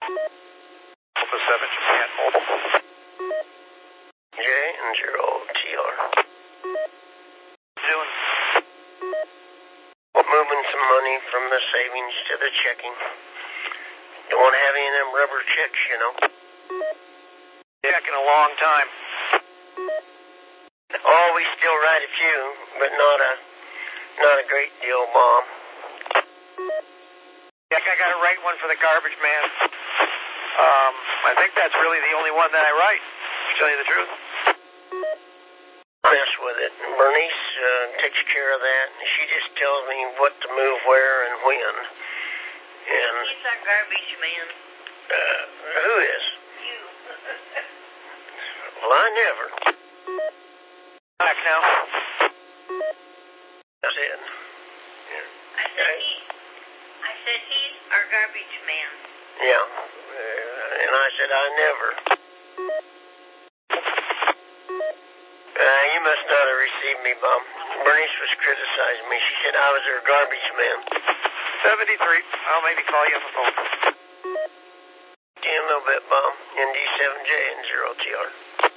Alpha 7 Japan Mobile. J and 0TR. Doing? Moving some money from the savings to the checking. Don't want to have any of them rubber checks, you know. Checking a long time. Oh, we still write a few, but not a great deal, Mom. Yeah, I got to write one for the garbage man. I think that's really the only one that I write, to tell you the truth. Mess with it. Bernice takes care of that. She just tells me what to move where and when. And he's our garbage man. Who is? You. Well, I never. Back now. That's it. I said he's our garbage man. Yeah. And I said I never. You must not have received me, Bob. Bernice was criticizing me. She said I was her garbage man. 73. I'll maybe call you on the phone. See you in a little bit, Bob. ND7J and 0TR.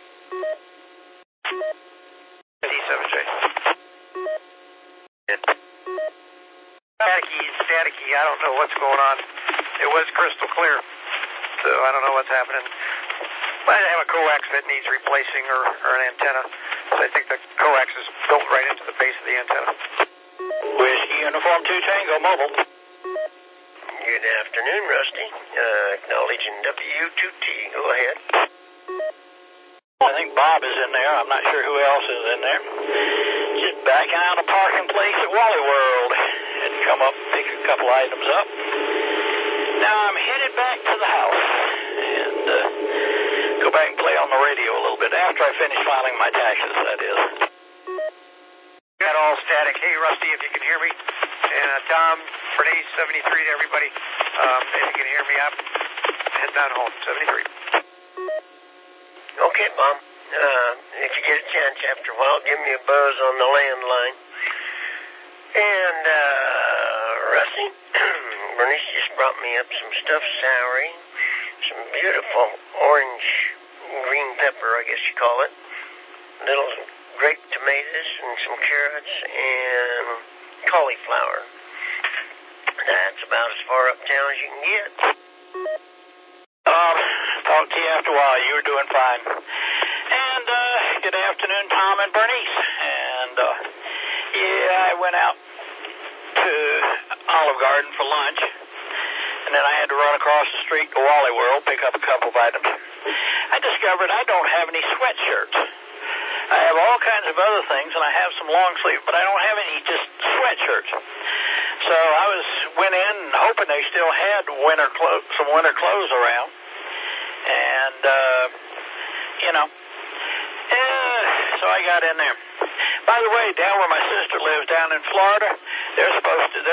ND7J. Staticky. I don't know what's going on. It was crystal clear, so I don't know what's happening. Might have a coax that needs replacing or an antenna. So I think the coax is built right into the base of the antenna. Whiskey Uniform 2 Tango Mobile. Good afternoon, Rusty. Acknowledging W2T. Go ahead. I think Bob is in there. I'm not sure who else is in there. Just backing out of parking place at Wally World. Had to come up and pick a couple items up. Now I'm headed back to the house and go back and play on the radio a little bit after I finish filing my taxes, that is. Got all static. Hey, Rusty, if you can hear me. And Tom, Bernice, 73 to everybody. If you can hear me, I'm heading down home. 73. Okay, Bob. If you get a chance after a while, give me a buzz on the landline. And, Rusty, Bernice just brought me up some stuffed celery, some beautiful orange green pepper, I guess you call it, little grape tomatoes and some carrots and cauliflower. That's about as far uptown as you can get. Talk to you after a while. You were doing fine. And good afternoon, Tom and Bernice. And I went out to Olive Garden for lunch, and then I had to run across the street to Wally World, pick up a couple of items. I discovered I don't have any sweatshirts. I have all kinds of other things, and I have some long sleeve, but I don't have any just sweatshirts. So I went in hoping they still had some winter clothes around, and so I got in there. By the way, down where my sister lives, down in Florida, they're supposed to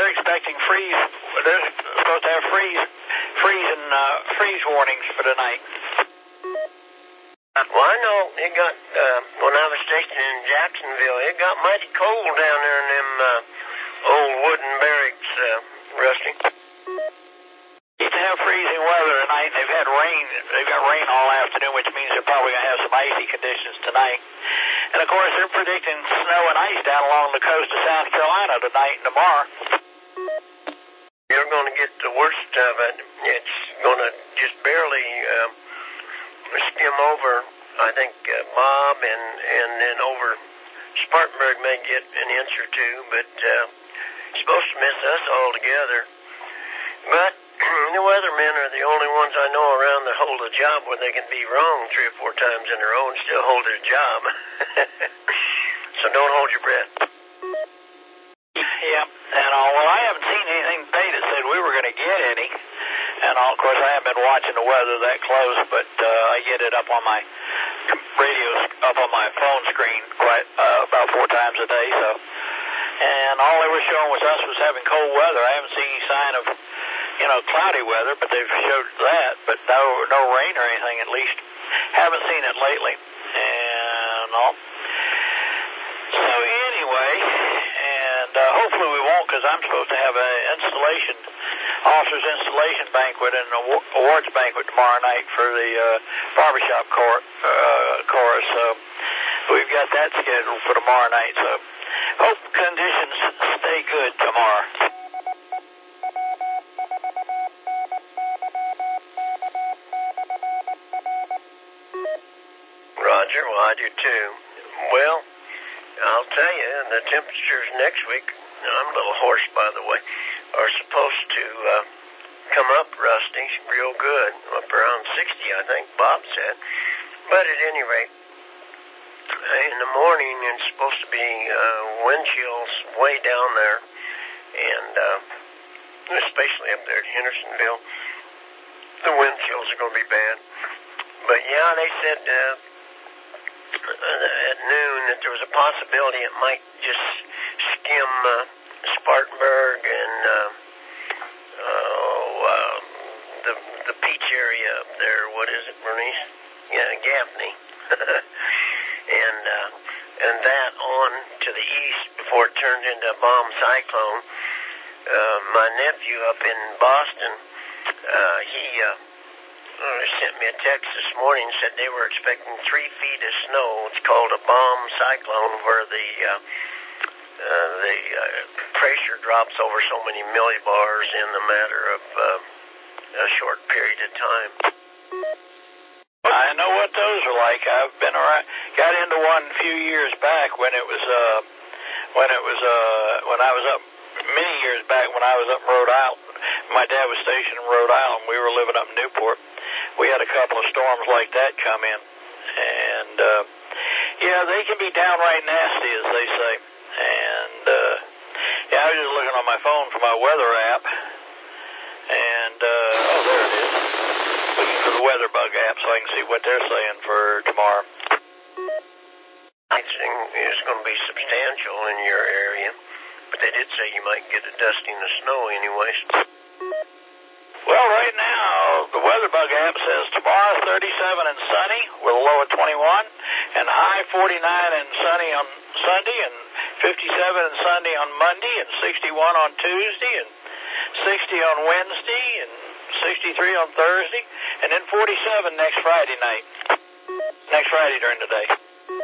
have freeze warnings for tonight. Well, I know it got, when I was stationed in Jacksonville, it got mighty cold down there in them old wooden barracks, Rusty. Used to have freezing weather tonight. They've had rain. They've got rain all afternoon, which means they're probably going to have some icy conditions tonight. And, of course, they're predicting snow and ice down along the coast of South Carolina tonight and tomorrow. You're going to get the worst of it. It's going to just barely skim over, I think, Bob, and then over Spartanburg may get an inch or two, but it's supposed to miss us altogether. But the weathermen are the only ones I know around that hold a job where they can be wrong 3 or 4 times in a row and still hold their job. So don't hold your breath. Yeah, and well, I haven't seen anything today that said we were going to get any. And of course, I haven't been watching the weather that close, but I get it up on my radio, up on my phone screen quite about 4 times a day. So, and all they were showing was us was having cold weather. I haven't seen any sign of cloudy weather, but they've showed that, but no rain or anything, at least. Haven't seen it lately. And all. So anyway, and hopefully we won't, because I'm supposed to have an installation officers installation banquet and awards banquet tomorrow night for the barbershop chorus. So we've got that scheduled for tomorrow night. So hope conditions stay good tomorrow. Roger, well, I do too. Well, I'll tell you, the temperatures next week, I'm a little hoarse, by the way, are supposed to come up, Rusty, real good, up around 60, I think Bob said. But at any rate, in the morning, it's supposed to be wind chills way down there, and especially up there at Hendersonville, the wind chills are going to be bad. But yeah, they said at noon that there was a possibility it might just skim Spartanburg and the Peach area up there. What is it, Bernice? Yeah, Gaffney. and that on to the east before it turned into a bomb cyclone. My nephew up in Boston, he sent me a text this morning and said they were expecting 3 feet of snow. It's called a bomb cyclone, where the pressure drops over so many millibars in the matter of a short period of time. I know what those are like. I've been around, got into one a few years back when I was up many years back when I was up in Rhode Island. My dad was stationed in Rhode Island. We were living up in Newport. We had a couple of storms like that come in, and yeah, they can be downright nasty, as they say. And yeah, I was just looking on my phone for my weather app, and oh, there it is. Looking for the weather bug app so I can see what they're saying for tomorrow. Lightning is going to be substantial in your area, but they did say you might get a dusting of snow anyways. Well, right now, the weather bug app says tomorrow 37 and sunny with a low of 21, and high 49 and sunny on Sunday, and 57 and sunny on Monday, and 61 on Tuesday, and 60 on Wednesday, and 63 on Thursday, and then 47 next Friday night. Next Friday during the day.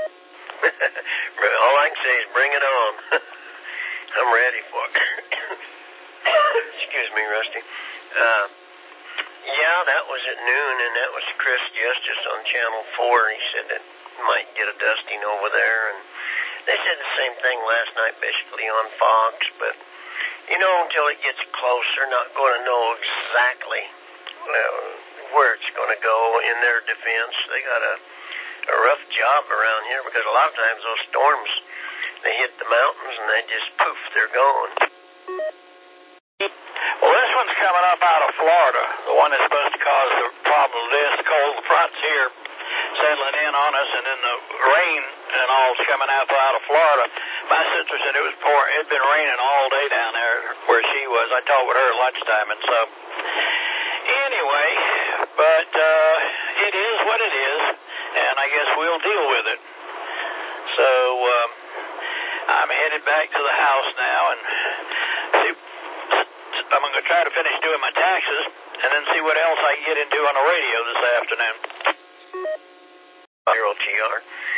All I can say is bring it on. I'm ready for it. Excuse me, Rusty. Yeah, that was at noon, and that was Chris Justice on Channel 4. He said that might get a dusting over there, and they said the same thing last night, basically on Fox, but you know, until it gets close, they're not going to know exactly where it's going to go. In their defense, they got a rough job around here, because a lot of times those storms, they hit the mountains and they just poof, they're gone. Well, this one's coming up out of Florida, the one that's supposed to cause the problem of this. The cold fronts here settling in on us, and then the rain and all's coming out of Florida. My sister said it was pouring. It had been raining all day down there where she was. I talked with her at lunchtime, and so anyway, but it is what it is, and I guess we'll deal with it. So I'm headed back to the house now, and see. I'm going to try to finish doing my taxes and then see what else I can get into on the radio this afternoon. TR.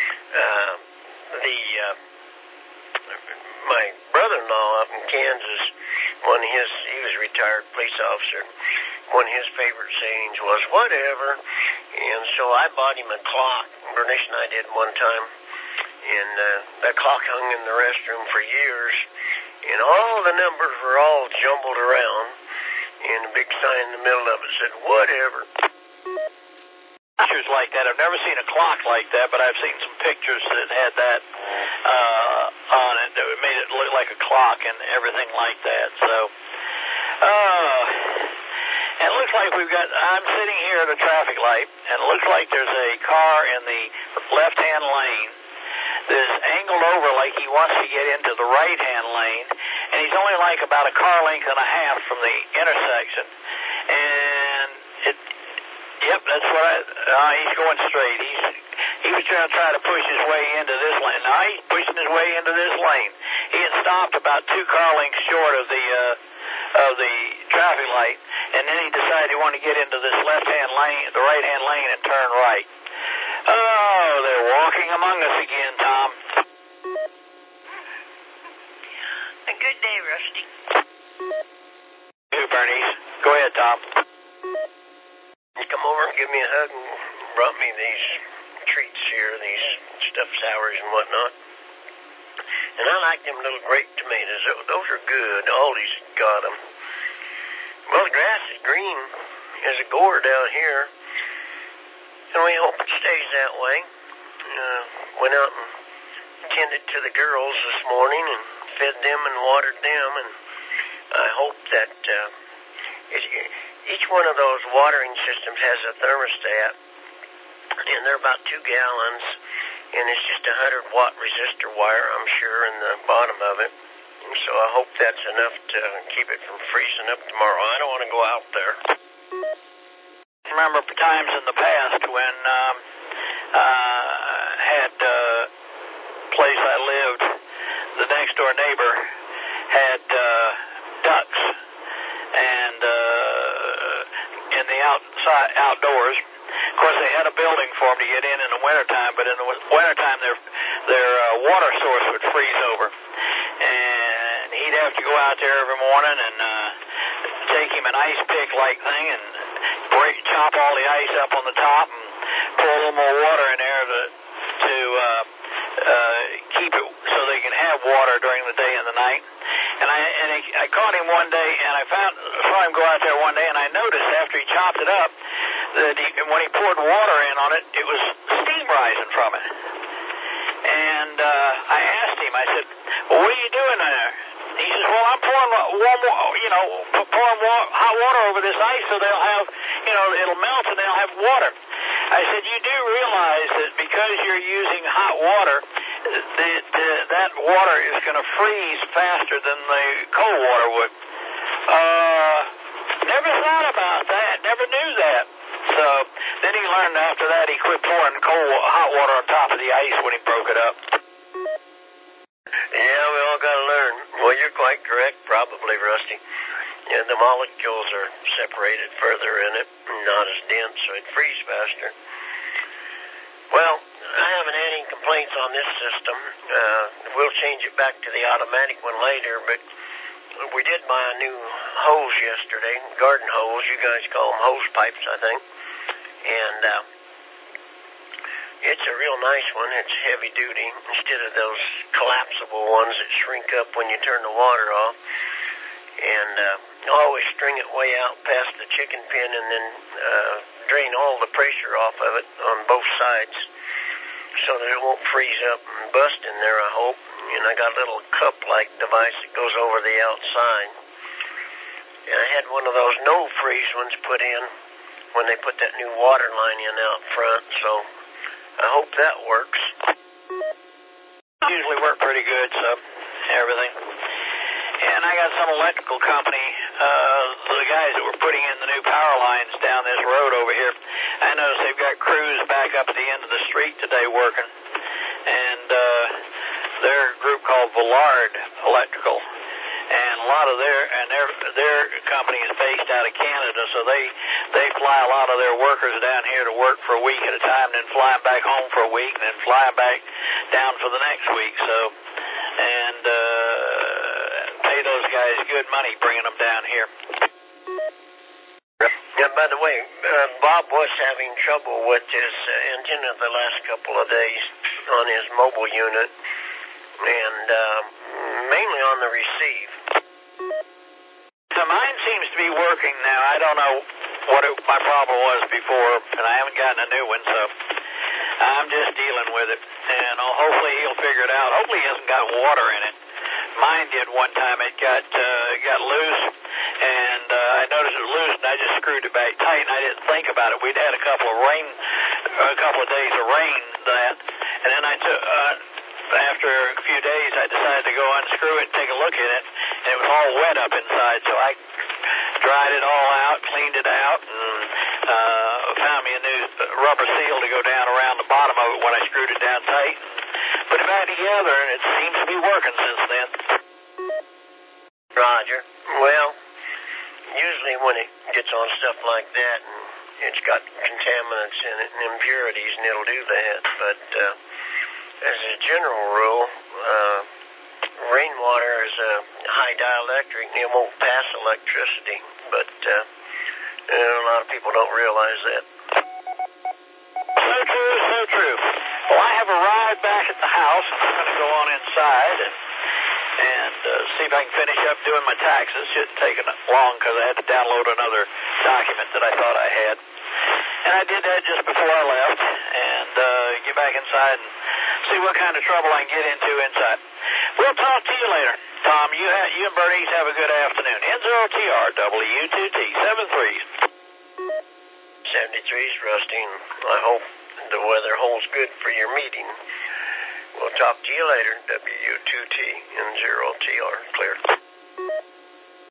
My brother-in-law up in Kansas, he was a retired police officer. One of his favorite sayings was, whatever. And so I bought him a clock. Bernice and I did one time. And that clock hung in the restroom for years. And all the numbers were all jumbled around, and a big sign in the middle of it said, whatever. Pictures like that. I've never seen a clock like that, but I've seen some pictures that had that on it that made it look like a clock and everything like that. So, and it looks like I'm sitting here at a traffic light, and it looks like there's a car in the left-hand lane that's angled over like he wants to get into the right-hand lane, and he's only like about a car length and a half from the intersection. And that's what he's going straight. He was trying to push his way into this lane. Now he's pushing his way into this lane. He had stopped about 2 car lengths short of the traffic light, and then he decided he wanted to get into this left-hand lane, the right-hand lane, and turn right. Oh, they're walking among us again, Tom. A good day, Rusty. You, Bernice. Go ahead, Tom. You come over and give me a hug and brought me these treats here, these stuffed sours and whatnot. And I like them little grape tomatoes. Those are good. Aldi's got them. Well, the grass is green. There's a gourd out here. And we hope it stays that way. Went out and tended to the girls this morning and fed them and watered them. And I hope that each one of those watering systems has a thermostat. And they're about 2 gallons. And it's just a 100-watt resistor wire, I'm sure, in the bottom of it. And so I hope that's enough to keep it from freezing up tomorrow. I don't want to go out there. Remember times in the past when had place I lived, the next door neighbor had ducks, and in the outdoors. Of course, they had a building for them to get in the wintertime, but in the wintertime, their water source would freeze over. And he'd have to go out there every morning and take him an ice pick-like thing and chop all the ice up on the top and pour a little more water in there to keep it so they can have water during the day and the night. And I caught him one day, and I saw him go out there one day, and I noticed after he chopped it up that when he poured water in on it, it was steam rising from it. And I asked him, I said, well, what are you doing there? He says, well, I'm pouring hot water over this ice so they'll have, it'll melt and they'll have water. I said, you do realize that because you're using hot water, that water is going to freeze faster than the cold water would. Never thought about that, never knew that. So then he learned after that he quit pouring hot water on top of the ice when he broke it up. Yeah, we all got to learn. Well, you're quite correct, probably, Rusty. Yeah, the molecules are separated further in it, not as dense, so it freezes faster. Well, I haven't had any complaints on this system. We'll change it back to the automatic one later, but we did buy a new hose yesterday, garden hose. You guys call them hose pipes, I think. And it's a real nice one. It's heavy duty instead of those collapsible ones that shrink up when you turn the water off. And always string it way out past the chicken pen and then drain all the pressure off of it on both sides so that it won't freeze up and bust in there, I hope. And I got a little cup-like device that goes over the outside. And I had one of those no-freeze ones put in when they put that new water line in out front, so I hope that works. Usually work pretty good, so everything. And I got some electrical company, the guys that were putting in the new power lines down this road over here. I noticed they've got crews back up at the end of the street today working. And they're a group called Villard Electrical. And a lot of their company is based out of Canada, so they fly a lot of their workers down here to work for a week at a time, and then fly them back home for a week, and then fly them back down for the next week. So, and pay those guys good money bringing them down here. Yeah, by the way, Bob was having trouble with his antenna the last couple of days on his mobile unit, and mainly on the receive. So mine seems to be working now. I don't know what my problem was before, and I haven't gotten a new one, so I'm just dealing with it. And hopefully he'll figure it out. Hopefully he hasn't got water in it. Mine did one time. It got loose, and I noticed it was loose, and I just screwed it back tight, and I didn't think about it. We'd had a couple of days of rain, and then I took... after a few days, I decided to go unscrew it and take a look at it, and it was all wet up inside, so I dried it all out, cleaned it out, and found me a new rubber seal to go down around the bottom of it when I screwed it down tight, put it back together, and it seems to be working since then. Roger. Well, use when it gets on stuff like that, and it's got contaminants in it and impurities, and it'll do that. But as a general rule, rainwater is a high dielectric, and it won't pass electricity. But a lot of people don't realize that. So true, so true. Well, I have arrived back at the house, and I'm going to go on inside and see if I can finish up doing my taxes. Shouldn't take long because I had to download another document that I thought I had. And I did that just before I left, and get back inside and see what kind of trouble I can get into inside. We'll talk to you later. Tom, you and Bernice have a good afternoon. N0TR, W2T, 73s. 73's, Rusty, and I hope the weather holds good for your meeting. We'll talk to you later, W2T, N0TR, clear.